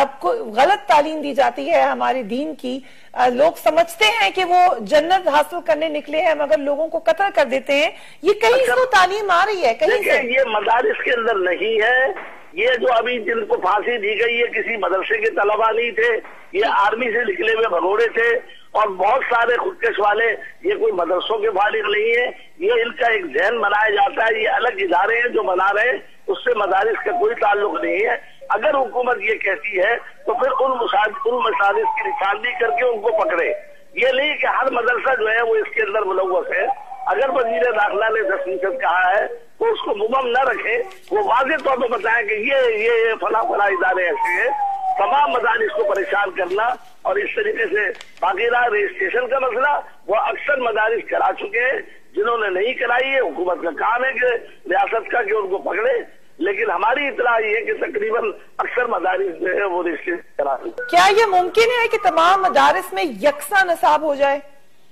غلط تعلیم دی جاتی ہے ہمارے دین کی، لوگ سمجھتے ہیں کہ وہ جنت حاصل کرنے نکلے ہیں مگر لوگوں کو قتل کر دیتے ہیں، یہ کہیں سے تعلیم آ رہی ہے کہیں سے؟ یہ مدارس کے اندر نہیں ہے، یہ جو ابھی جن کو پھانسی دی گئی ہے کسی مدرسے کے طلبہ نہیں تھے، یہ آرمی سے نکلے ہوئے بھگوڑے تھے، اور بہت سارے خودکش والے، یہ کوئی مدرسوں کے فارغ نہیں ہے، یہ ان کا ایک ذہن بنایا جاتا ہے، یہ الگ ادارے ہیں جو بنا رہے ہیں، اس سے مدارس کا کوئی تعلق نہیں ہے۔ اگر حکومت یہ کہتی ہے تو پھر ان مدارس کی نشاندہی کر کے ان کو پکڑے، یہ نہیں کہ ہر مدرسہ جو ہے وہ اس کے اندر ملوث ہے۔ اگر وزیر داخلہ نے دس فیصد کہا ہے تو اس کو مبہم نہ رکھے، وہ واضح طور پر بتائیں کہ یہ یہ فلاں فلاں ادارے ایسے ہیں، تمام مدارس کو پریشان کرنا اور اس طریقے سے باقی رہا رجسٹریشن کا مسئلہ، وہ اکثر مدارس کرا چکے ہیں، جنہوں نے نہیں کرائی ہے حکومت کا کام ہے کہ ریاست کا کہ ان کو پکڑے، لیکن ہماری اطلاع یہ ہے کہ تقریباً اکثر مدارس جو ہے وہ رجسٹریشن کرا چکے۔ کیا یہ ممکن ہے کہ تمام مدارس میں یکساں نصاب ہو جائے؟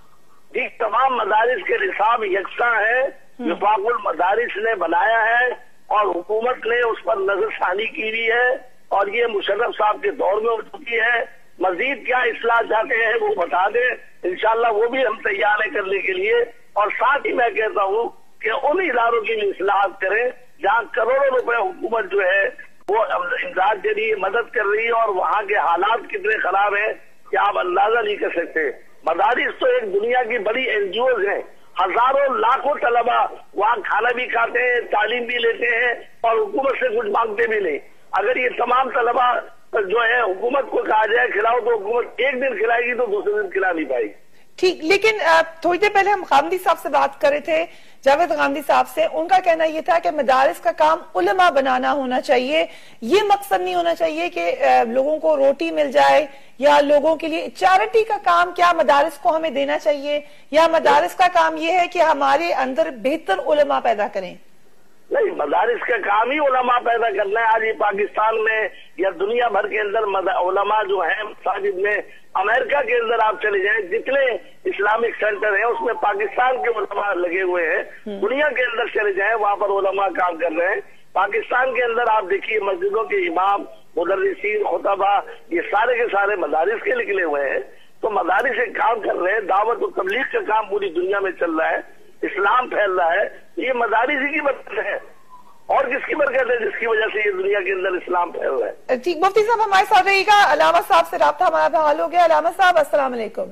جی، تمام مدارس کے نصاب یکساں ہے، وفاق المدارس نے بنایا ہے اور حکومت نے اس پر نظر ثانی کی ہوئی ہے، اور یہ مشرف صاحب کے دور میں ہو چکی ہے۔ مزید کیا اصلاح چاہتے ہیں وہ بتا دیں، انشاءاللہ وہ بھی ہم تیار ہیں کرنے کے لیے، اور ساتھ ہی میں کہتا ہوں کہ ان اداروں کی بھی اصلاحات کریں جہاں کروڑوں روپے حکومت جو ہے وہ امداد کے لیے مدد کر رہی ہے، اور وہاں کے حالات کتنے خراب ہیں کہ آپ اندازہ نہیں کر سکتے۔ مدارس تو ایک دنیا کی بڑی این جی اوز ہیں، ہزاروں لاکھوں طلبہ وہاں کھانا بھی کھاتے ہیں، تعلیم بھی لیتے ہیں، اور حکومت سے کچھ مانگتے بھی نہیں۔ اگر یہ تمام طلبہ جو ہے حکومت کو کہا جائے کھلاؤ تو حکومت ایک دن کھلائے گی تو دوسرے دن کھلا نہیں پائے گی۔ ٹھیک، لیکن تھوڑی دیر پہلے ہم غامدی صاحب سے بات کر رہے تھے، جاوید غامدی صاحب سے، ان کا کہنا یہ تھا کہ مدارس کا کام علماء بنانا ہونا چاہیے، یہ مقصد نہیں ہونا چاہیے کہ لوگوں کو روٹی مل جائے یا لوگوں کے لیے چیریٹی کا کام کیا مدارس کو ہمیں دینا چاہیے، یا مدارس کا کام یہ ہے کہ ہمارے اندر بہتر علماء پیدا کریں؟ نہیں، مدارس کا کام ہی علماء پیدا کرنا ہے۔ آج یہ پاکستان میں یا دنیا بھر کے اندر علماء جو ہیں مساجد میں، امریکہ کے اندر آپ چلے جائیں، جتنے اسلامک سینٹر ہیں اس میں پاکستان کے علماء لگے ہوئے ہیں، دنیا کے اندر چلے جائیں وہاں پر علماء کام کر رہے ہیں۔ پاکستان کے اندر آپ دیکھیے مسجدوں کے امام، مدرسین، خطبہ، یہ سارے کے سارے مدارس کے نکلے ہوئے ہیں، تو مدارس ایک کام کر رہے ہیں، دعوت و تبلیغ کا کام پوری دنیا میں چل رہا ہے، اسلام پھیل رہا ہے، یہ مدارس ہی کی برکت ہے، اور کس کی برکت ہے جس کی وجہ سے یہ دنیا کے اندر اسلام پھیل رہا ہے۔ ٹھیک، مفتی صاحب ہمارے ساتھ رہیے گا، علامہ صاحب سے رابطہ ہمارا بحال ہو گیا۔ علامہ صاحب السلام علیکم۔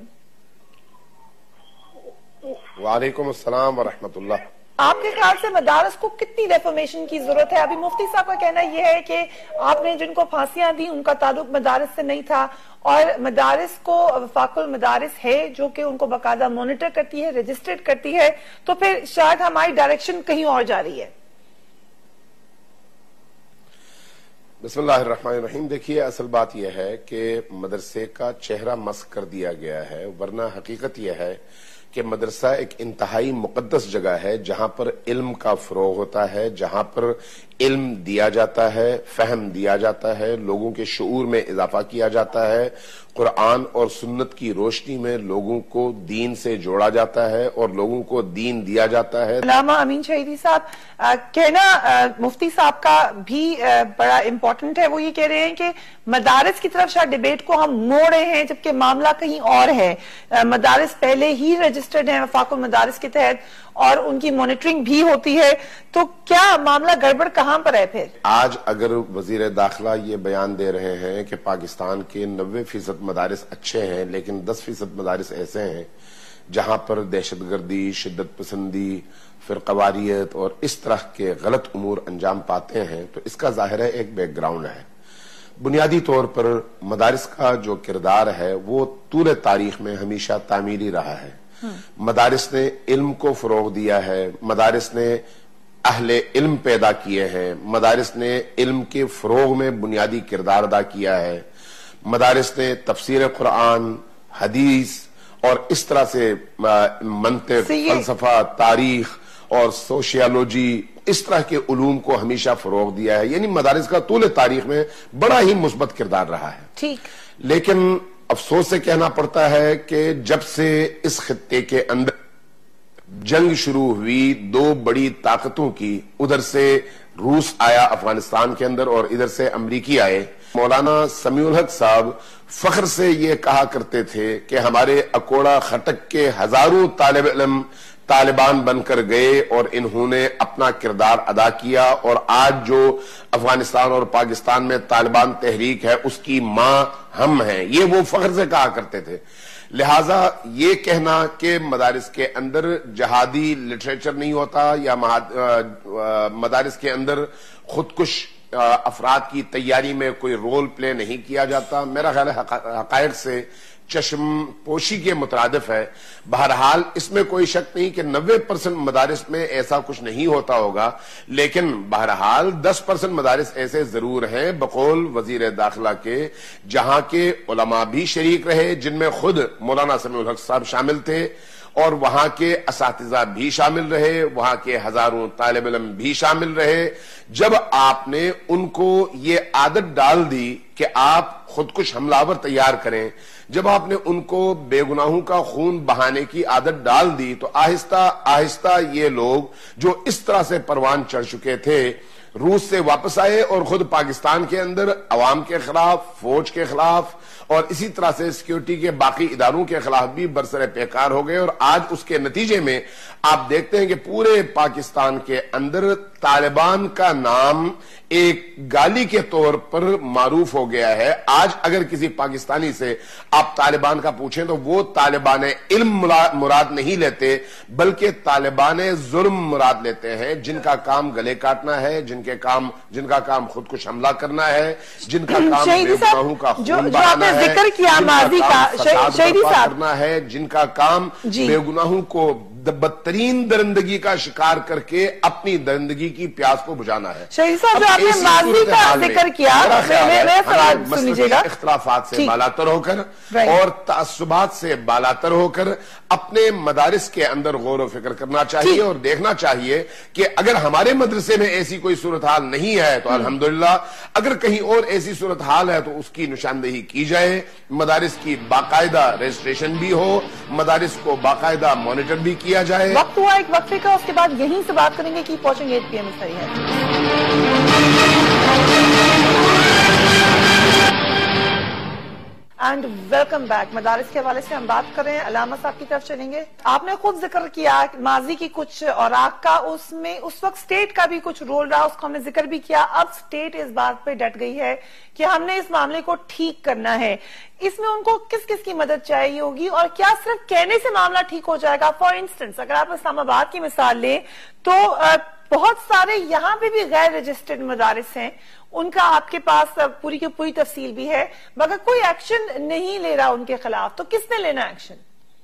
وعلیکم السلام ورحمۃ اللہ۔ آپ کے خیال سے مدارس کو کتنی ریفارمیشن کی ضرورت ہے؟ ابھی مفتی صاحب کا کہنا یہ ہے کہ آپ نے جن کو پھانسیاں دی ان کا تعلق مدارس سے نہیں تھا، اور مدارس کو وفاق المدارس ہے جو کہ ان کو باقاعدہ مانیٹر کرتی ہے، رجسٹرڈ کرتی ہے، تو پھر شاید ہماری ڈائریکشن کہیں اور جا رہی ہے۔ بسم اللہ الرحمن الرحیم۔ دیکھیے، اصل بات یہ ہے کہ مدرسے کا چہرہ مسخ کر دیا گیا ہے، ورنہ حقیقت یہ ہے کہ مدرسہ ایک انتہائی مقدس جگہ ہے جہاں پر علم کا فروغ ہوتا ہے، جہاں پر علم دیا جاتا ہے، فہم دیا جاتا ہے، لوگوں کے شعور میں اضافہ کیا جاتا ہے، قرآن اور سنت کی روشنی میں لوگوں کو دین سے جوڑا جاتا ہے اور لوگوں کو دین دیا جاتا ہے۔ علامہ امین شہیدی صاحب، کہنا مفتی صاحب کا بھی بڑا امپورٹنٹ ہے، وہ یہ کہہ رہے ہیں کہ مدارس کی طرف شاید ڈیبیٹ کو ہم موڑ رہے ہیں جبکہ معاملہ کہیں اور ہے۔ مدارس پہلے ہی رجسٹرڈ ہیں وفاق المدارس کے تحت اور ان کی مانیٹرنگ بھی ہوتی ہے، تو کیا معاملہ گڑبڑ کہاں پر ہے پھر؟ آج اگر وزیر داخلہ یہ بیان دے رہے ہیں کہ پاکستان کے نوے فیصد مدارس اچھے ہیں لیکن دس فیصد مدارس ایسے ہیں جہاں پر دہشت گردی، شدت پسندی، فرقواریت اور اس طرح کے غلط امور انجام پاتے ہیں، تو اس کا ظاہر ہے ایک بیک گراؤنڈ ہے۔ بنیادی طور پر مدارس کا جو کردار ہے وہ طول تاریخ میں ہمیشہ تعمیری رہا ہے۔ مدارس نے علم کو فروغ دیا ہے، مدارس نے اہل علم پیدا کیے ہیں، مدارس نے علم کے فروغ میں بنیادی کردار ادا کیا ہے، مدارس نے تفسیر قرآن، حدیث اور اس طرح سے منطق، فلسفہ، تاریخ اور سوشیالوجی، اس طرح کے علوم کو ہمیشہ فروغ دیا ہے، یعنی مدارس کا طول تاریخ میں بڑا ہی مثبت کردار رہا ہے۔ ٹھیک، لیکن افسوس سے کہنا پڑتا ہے کہ جب سے اس خطے کے اندر جنگ شروع ہوئی دو بڑی طاقتوں کی، ادھر سے روس آیا افغانستان کے اندر اور ادھر سے امریکی آئے، مولانا سمیع الحق صاحب فخر سے یہ کہا کرتے تھے کہ ہمارے اکوڑا خٹک کے ہزاروں طالب علم طالبان بن کر گئے اور انہوں نے اپنا کردار ادا کیا، اور آج جو افغانستان اور پاکستان میں طالبان تحریک ہے اس کی ماں ہم ہیں، یہ وہ فخر سے کہا کرتے تھے۔ لہٰذا یہ کہنا کہ مدارس کے اندر جہادی لٹریچر نہیں ہوتا یا مدارس کے اندر خودکش افراد کی تیاری میں کوئی رول پلے نہیں کیا جاتا، میرا خیال ہے حقائق سے چشم پوشی کے مترادف ہے۔ بہرحال اس میں کوئی شک نہیں کہ نوے پرسنٹ مدارس میں ایسا کچھ نہیں ہوتا ہوگا، لیکن بہرحال دس پرسنٹ مدارس ایسے ضرور ہیں بقول وزیر داخلہ کے جہاں کے علماء بھی شریک رہے، جن میں خود مولانا سمیع الحق صاحب شامل تھے، اور وہاں کے اساتذہ بھی شامل رہے، وہاں کے ہزاروں طالب علم بھی شامل رہے۔ جب آپ نے ان کو یہ عادت ڈال دی کہ آپ خودکش حملہ آور تیار کریں، جب آپ نے ان کو بے گناہوں کا خون بہانے کی عادت ڈال دی، تو آہستہ آہستہ یہ لوگ جو اس طرح سے پروان چڑھ چکے تھے روس سے واپس آئے اور خود پاکستان کے اندر عوام کے خلاف، فوج کے خلاف اور اسی طرح سے سیکیورٹی کے باقی اداروں کے خلاف بھی برسر پیکار ہو گئے، اور آج اس کے نتیجے میں آپ دیکھتے ہیں کہ پورے پاکستان کے اندر طالبان کا نام ایک گالی کے طور پر معروف ہو گیا ہے۔ آج اگر کسی پاکستانی سے آپ طالبان کا پوچھیں تو وہ طالبان علم مراد نہیں لیتے بلکہ طالبان ظلم مراد لیتے ہیں، جن کا کام گلے کاٹنا ہے، جن کے کام جن کا کام خودکش حملہ کرنا ہے، جن کا کام بے گناہوں کا خون بہانا ہے، ذکر کیا ماضی کا شہیدی صاحب کرنا ہے، جن کا کام بے گناہوں کو بدترین درندگی کا شکار کر کے اپنی درندگی کی پیاس کو بجھانا ہے۔ شہیدی صاحب جو آپ نے ماضی کا ذکر کیا، میں سوال سن لیجیے گا، اختلافات سے بالاتر ہو کر اور تعصبات سے بالاتر ہو کر اپنے مدارس کے اندر غور و فکر کرنا چاہیے اور دیکھنا چاہیے کہ اگر ہمارے مدرسے میں ایسی کوئی صورتحال نہیں ہے تو الحمدللہ، اگر کہیں اور ایسی صورتحال ہے تو اس کی نشاندہی کی جائے، مدارس کی باقاعدہ رجسٹریشن بھی ہو، مدارس کو باقاعدہ مانیٹر بھی کیا جائے۔ وقت ہوا ایک وقفے کا، اس کے بعد یہیں سے بات کریں گے کی پہنچیں گے ایٹ پی ایم اس طرح ہے۔ And welcome back. مدارس کے حوالے سے ہم بات کر رہے ہیں، علامہ صاحب کی طرف چلیں گے۔ آپ نے خود ذکر کیا ماضی کی کچھ اوراق کا، اس میں اس وقت سٹیٹ کا بھی کچھ رول رہا، اس کو ہم نے ذکر بھی کیا۔ اب سٹیٹ اس بات پہ ڈٹ گئی ہے کہ ہم نے اس معاملے کو ٹھیک کرنا ہے۔ اس میں ان کو کس کس کی مدد چاہیے ہوگی اور کیا صرف کہنے سے معاملہ ٹھیک ہو جائے گا؟ فار انسٹنس اگر آپ اسلام آباد کی مثال لیں تو بہت سارے یہاں پہ بھی غیر رجسٹرڈ مدارس ہیں، ان کا آپ کے پاس پوری کی پوری تفصیل بھی ہے، مگر کوئی ایکشن نہیں لے رہا ان کے خلاف، تو کس نے لینا ایکشن؟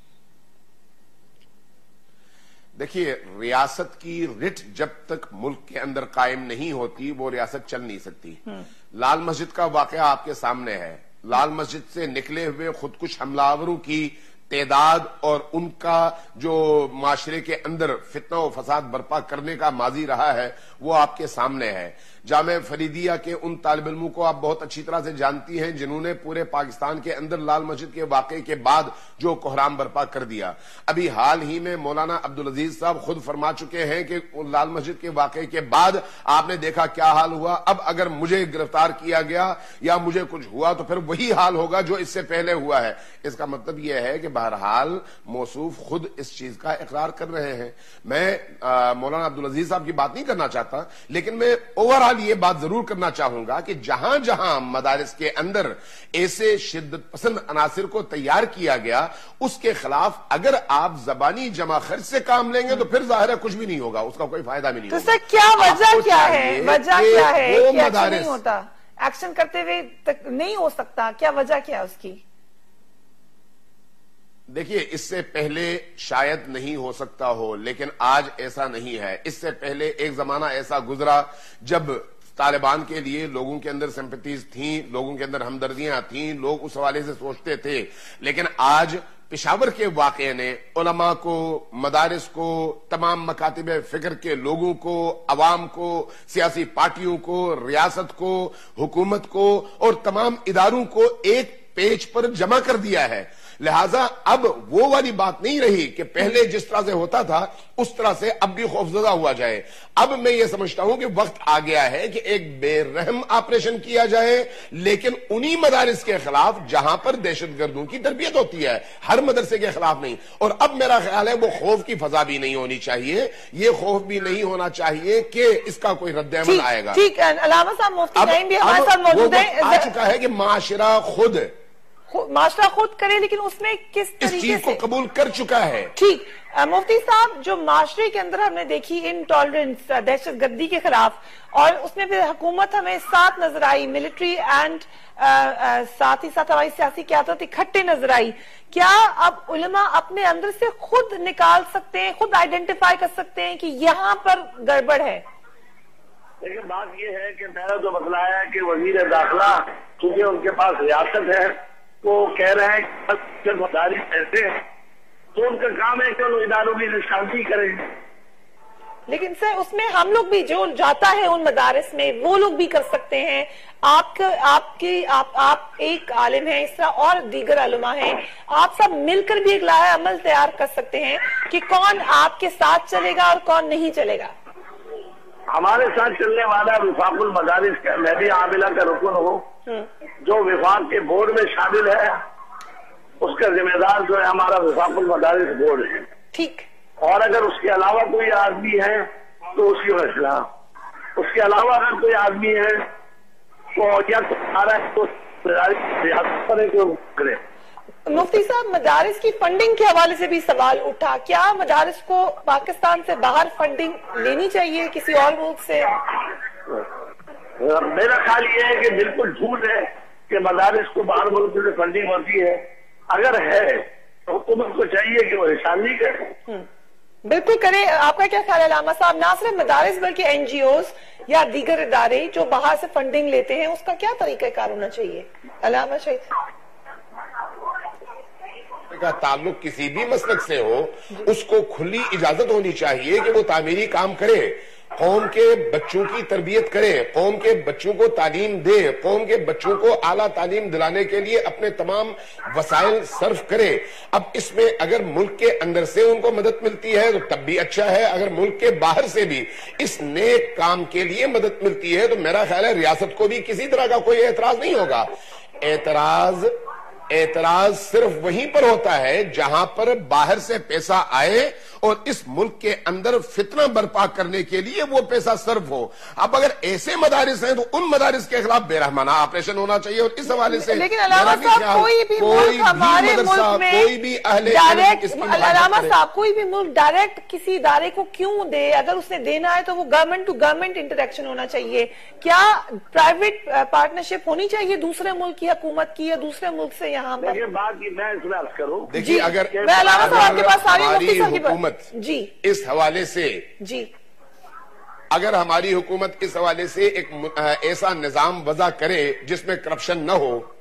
دیکھیے، ریاست کی رٹ جب تک ملک کے اندر قائم نہیں ہوتی وہ ریاست چل نہیں سکتی۔ لال مسجد کا واقعہ آپ کے سامنے ہے، لال مسجد سے نکلے ہوئے خودکش حملہ آوروں کی تعداد اور ان کا جو معاشرے کے اندر فتنہ و فساد برپا کرنے کا ماضی رہا ہے وہ آپ کے سامنے ہے. جامعہ فریدیہ کے ان طالب علموں کو آپ بہت اچھی طرح سے جانتی ہیں جنہوں نے پورے پاکستان کے اندر لال مسجد کے واقعے کے بعد جو کوحرام برپا کر دیا. ابھی حال ہی میں مولانا عبدالعزیز صاحب خود فرما چکے ہیں کہ لال مسجد کے واقعے کے بعد آپ نے دیکھا کیا حال ہوا. اب اگر مجھے گرفتار کیا گیا یا مجھے کچھ ہوا تو پھر وہی حال ہوگا جو اس سے پہلے ہوا ہے. اس کا مطلب یہ ہے کہ بہرحال موصوف خود اس چیز کا اقرار کر رہے ہیں. میں مولانا عبدالعزیز صاحب کی بات نہیں کرنا چاہتا, لیکن میں اوور آل یہ بات ضرور کرنا چاہوں گا کہ جہاں جہاں مدارس کے اندر ایسے شدت پسند عناصر کو تیار کیا گیا اس کے خلاف اگر آپ زبانی جمع خرچ سے کام لیں گے تو پھر ظاہر ہے کچھ بھی نہیں ہوگا, اس کا کوئی فائدہ بھی نہیں ہوگا. تو سر کیا وجہ کیا ہے, وجہ کیا ہے کہ ایکشن نہیں ہوتا, ایکشن کرتے ہوئے نہیں ہو سکتا, کیا وجہ کیا ہے اس کی؟ دیکھیے اس سے پہلے شاید نہیں ہو سکتا ہو, لیکن آج ایسا نہیں ہے. اس سے پہلے ایک زمانہ ایسا گزرا جب طالبان کے لیے لوگوں کے اندر سمپتیز تھیں, لوگوں کے اندر ہمدردیاں تھیں, لوگ اس حوالے سے سوچتے تھے. لیکن آج پشاور کے واقعے نے علماء کو, مدارس کو, تمام مکاتب فکر کے لوگوں کو, عوام کو, سیاسی پارٹیوں کو, ریاست کو, حکومت کو اور تمام اداروں کو ایک پیج پر جمع کر دیا ہے. لہذا اب وہ والی بات نہیں رہی کہ پہلے جس طرح سے ہوتا تھا اس طرح سے اب بھی خوفزدہ ہوا جائے. اب میں یہ سمجھتا ہوں کہ وقت آ گیا ہے کہ ایک بے رحم آپریشن کیا جائے, لیکن انہی مدارس کے خلاف جہاں پر دہشت گردوں کی تربیت ہوتی ہے, ہر مدرسے کے خلاف نہیں. اور اب میرا خیال ہے وہ خوف کی فضا بھی نہیں ہونی چاہیے, یہ خوف بھی نہیں ہونا چاہیے کہ اس کا کوئی رد عمل آئے گا. ٹھیک ہے, علامہ صاحب مفتی نعیم بھی ہمارے ساتھ موجود ہیں. آ چکا ہے کہ معاشرہ خود معاشرہ خود کرے, لیکن اس میں کس طریقے سے اس چیز کو قبول کر چکا ہے. ٹھیک, مفتی صاحب جو معاشرے کے اندر ہم نے دیکھی انٹالرنس, دہشت گردی کے خلاف, اور اس میں پھر حکومت ہمیں ساتھ نظر آئی, ملٹری اینڈ ساتھ ہی ساتھ ہماری سیاسی قیادت اکٹھے نظر آئی. کیا اب علماء اپنے اندر سے خود نکال سکتے ہیں, خود آئیڈینٹیفائی کر سکتے ہیں کہ یہاں پر گڑبڑ ہے؟ لیکن بات یہ ہے کہ میں نے تو بتلایا ہے کہ وزیر داخلہ چونکہ ان کے پاس ریاست ہے وہ کہہ رہے ہیں کہ مدارس ایسے ہیں تو ان کا کام ہے کہ ان اداروں کی شانتی کریں. لیکن سر اس میں ہم لوگ بھی جو جاتا ہے ان مدارس میں وہ لوگ بھی کر سکتے ہیں. آپ آپ کی آپ آپ ایک عالم ہیں, اس طرح اور دیگر علماء ہیں, آپ سب مل کر بھی ایک لائحہ عمل تیار کر سکتے ہیں کہ کون آپ کے ساتھ چلے گا اور کون نہیں چلے گا. ہمارے ساتھ چلنے والا وفاق المدارس کا میں بھی عاملہ کا رکن ہوں, جو وفاق کے بورڈ میں شامل ہے اس کا ذمہ دار جو ہے ہمارا وفاق المدارس بورڈ ہے. ٹھیک, اور اگر اس کے علاوہ کوئی آدمی ہے تو اس کی فیصلہ, اس کے علاوہ اگر کوئی آدمی ہے تو یا تو ریاست کرے تو کرے. مفتی صاحب مدارس کی فنڈنگ کے حوالے سے بھی سوال اٹھا, کیا مدارس کو پاکستان سے باہر فنڈنگ لینی چاہیے کسی اور ملک سے؟ میرا خیال یہ ہے کہ بالکل جھوٹ ہے کہ مدارس کو باہر ملک سے فنڈنگ ہوتی ہے. اگر ہے تو حکومت کو چاہیے کہ وہ نشاندہی کرے. بالکل کرے. آپ کا کیا خیال ہے علامہ صاحب, نہ صرف مدارس بلکہ این جی اوز یا دیگر ادارے جو باہر سے فنڈنگ لیتے ہیں اس کا کیا طریقہ کار ہونا چاہیے؟ علامہ شہید کا تعلق کسی بھی مسلک سے ہو اس کو کھلی اجازت ہونی چاہیے کہ وہ تعمیری کام کرے, قوم کے بچوں کی تربیت کرے, قوم کے بچوں کو تعلیم دے, قوم کے بچوں کو اعلیٰ تعلیم دلانے کے لیے اپنے تمام وسائل صرف کرے. اب اس میں اگر ملک کے اندر سے ان کو مدد ملتی ہے تو تب بھی اچھا ہے, اگر ملک کے باہر سے بھی اس نیک کام کے لیے مدد ملتی ہے تو میرا خیال ہے ریاست کو بھی کسی طرح کا کوئی اعتراض نہیں ہوگا. اعتراض اعتراض صرف وہیں پر ہوتا ہے جہاں پر باہر سے پیسہ آئے اور اس ملک کے اندر فتنہ برپا کرنے کے لیے وہ پیسہ صرف ہو. اب اگر ایسے مدارس ہیں تو ان مدارس کے خلاف بے رحمانہ آپریشن ہونا چاہیے. اور اس حوالے سے لیکن علامہ صاحب کوئی بھی ملک ہمارے ملک میں کوئی بھی اہل ڈائریکٹ علامہ صاحب کوئی بھی ملک ڈائریکٹ کسی ادارے کو کیوں دے؟ اگر اس نے دینا ہے تو وہ گورنمنٹ ٹو گورنمنٹ انٹریکشن ہونا چاہیے. کیا پرائیویٹ پارٹنرشپ ہونی چاہیے دوسرے ملک کی حکومت کی یا دوسرے ملک سے یہاں پر؟ میں اس میں عرض کروں, دیکھیے اگر علامہ صاحب آپ کے پاس ساری مفتی صاحب کی بات جی اس حوالے سے جی اگر ہماری حکومت اس حوالے سے ایک ایسا نظام وضع کرے جس میں کرپشن نہ ہو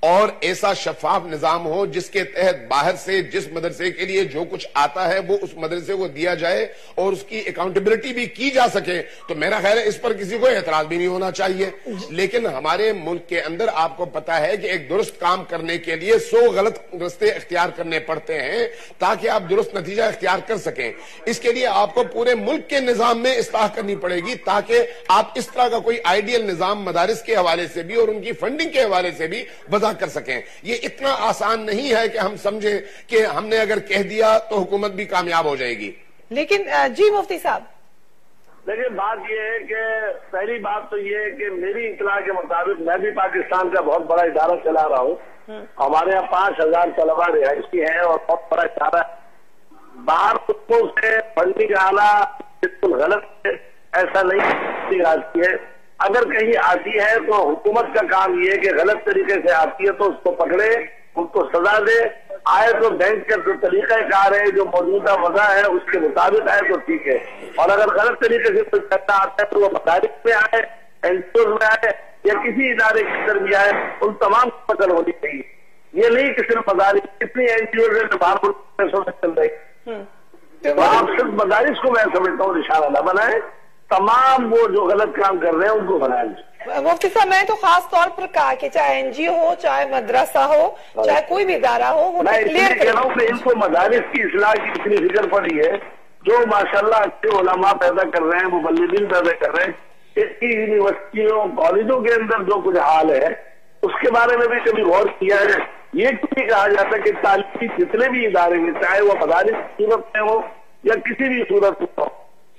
اور ایسا شفاف نظام ہو جس کے تحت باہر سے جس مدرسے کے لیے جو کچھ آتا ہے وہ اس مدرسے کو دیا جائے اور اس کی اکاؤنٹیبلٹی بھی کی جا سکے، تو میرا خیال ہے اس پر کسی کو اعتراض بھی نہیں ہونا چاہیے۔ لیکن ہمارے ملک کے اندر آپ کو پتا ہے کہ ایک درست کام کرنے کے لیے سو غلط رستے اختیار کرنے پڑتے ہیں تاکہ آپ درست نتیجہ اختیار کر سکیں۔ اس کے لیے آپ کو پورے ملک کے نظام میں اصلاح کرنی پڑے گی تاکہ آپ اس طرح کا کوئی آئیڈیل نظام مدارس کے حوالے سے بھی اور ان کی فنڈنگ کے حوالے سے بھی وضع کر سکیں۔ یہ اتنا آسان نہیں ہے کہ ہم سمجھیں کہ ہم نے اگر کہہ دیا تو حکومت بھی کامیاب ہو جائے گی۔ لیکن جی مفتی صاحب دیکھیں، بات یہ ہے کہ پہلی بات تو یہ ہے کہ میری اطلاع کے مطابق میں بھی پاکستان کا بہت بڑا ادارہ چلا رہا ہوں، ہمارے یہاں پانچ ہزار طلبا رہائشی ہیں اور بہت بڑا ادارہ ہے۔ باہر ملکوں سے فنڈنگ آنا بالکل غلط ہے، ایسا نہیں آتی ہے۔ اگر کہیں آتی ہے تو حکومت کا کام یہ ہے کہ غلط طریقے سے آتی ہے تو اس کو پکڑے، ان کو سزا دے، آئے تو بینک کا جو طریقہ کار ہے جو موجودہ وضع ہے اس کے مطابق آئے تو ٹھیک ہے، اور اگر غلط طریقے سے کوئی کرتا آتا ہے تو وہ مدارس میں آئے، این جی اوز میں آئے یا کسی ادارے کے اندر بھی آئے، ان تمام کو پکڑ ہونی چاہیے۔ یہ نہیں کہ صرف مدارس، کتنی این جی اوز ہیں باہر پیسوں میں چل رہی، تو آپ صرف مدارس کو میں سمجھتا ہوں اشارہ نہ بنائے، تمام وہ جو غلط کام کر رہے ہیں ان کو بنائیں۔ مفتی صاحب میں تو خاص طور پر کہا کہ چاہے این جی او ہو، چاہے مدرسہ ہو، چاہے کوئی بھی ادارہ ہو، وہ میں اس لیے کہہ رہا ہوں کہ ان کو مدارس کی اصلاح کی اتنی فکر پڑی ہے، جو ماشاءاللہ اچھے علماء پیدا کر رہے ہیں، مبلغین پیدا کر رہے ہیں، اس کی یونیورسٹیوں کالجوں کے اندر جو کچھ حال ہے اس کے بارے میں بھی کبھی غور کیا ہے؟ یہ کیوں نہیں کہا جاتا کہ تعلیمی جتنے بھی ادارے ہیں چاہے وہ مدارس کی صورت میں ہو یا کسی بھی صورت میں ہو،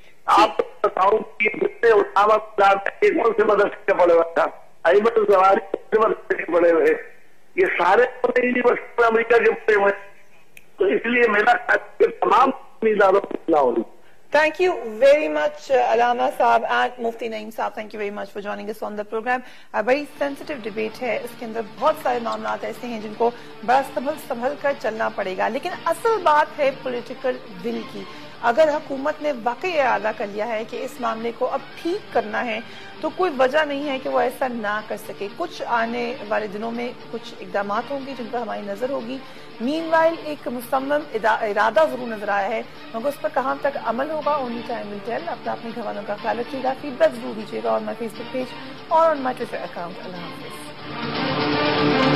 آپ بتاؤں کہ جتنے علماء کون سے مدرسے کے پڑے ہوئے تھا، ایمن الزواری سے مدرسے کے پڑے ہوئے، یہ سارے یونیورسٹی میں امریکہ کے پڑے ہوئے، تو اس لیے میرا تمام اداروں کی اصلاح ہونی۔ Thank you very much, Allama Saab and Mufti Naeem Saab. Thank you very much for joining us on the program. بڑی sensitive debate ہے، اس کے اندر بہت سارے معاملات ایسے ہیں جن کو بڑا سنبھل سنبھل کر چلنا پڑے گا، لیکن اصل بات ہے پولیٹیکل ول کی۔ اگر حکومت نے واقعی ارادہ کر لیا ہے کہ اس معاملے کو اب ٹھیک کرنا ہے تو کوئی وجہ نہیں ہے کہ وہ ایسا نہ کر سکے۔ کچھ آنے والے دنوں میں کچھ اقدامات ہوں گے جن پر ہماری نظر ہوگی۔ مین وائل ایک مصمم ارادہ ضرور نظر آیا ہے، مگر اس پر کہاں تک عمل ہوگا اونلی ٹائم ول ٹیل۔ اپنا اپنے گھر والوں کا خیال رکھیے گا، فیڈ بیک ضرور دیجیے گا آن مائی فیس بک پیج اور آن مائی ٹویٹر اکاؤنٹ۔ اللہ حافظ۔